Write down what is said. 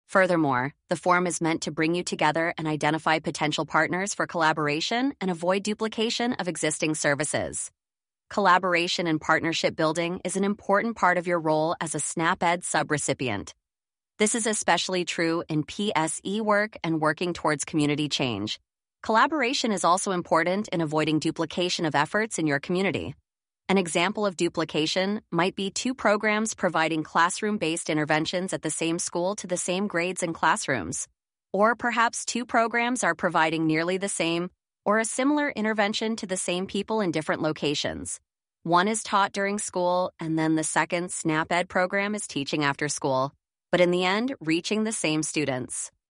Furthermore, the forum is meant to bring you together and identify potential partners for collaboration and avoid duplication of existing services. Collaboration and partnership building is an important part of your role as a SNAP-Ed subrecipient. This is especially true in PSE work and working towards community change. Collaboration is also important in avoiding duplication of efforts in your community. An example of duplication might be two programs providing classroom-based interventions at the same school to the same grades and classrooms. Or perhaps two programs are providing nearly the same or a similar intervention to the same people in different locations. One is taught during school, and then the second SNAP-Ed program is teaching after school, but in the end, reaching the same students.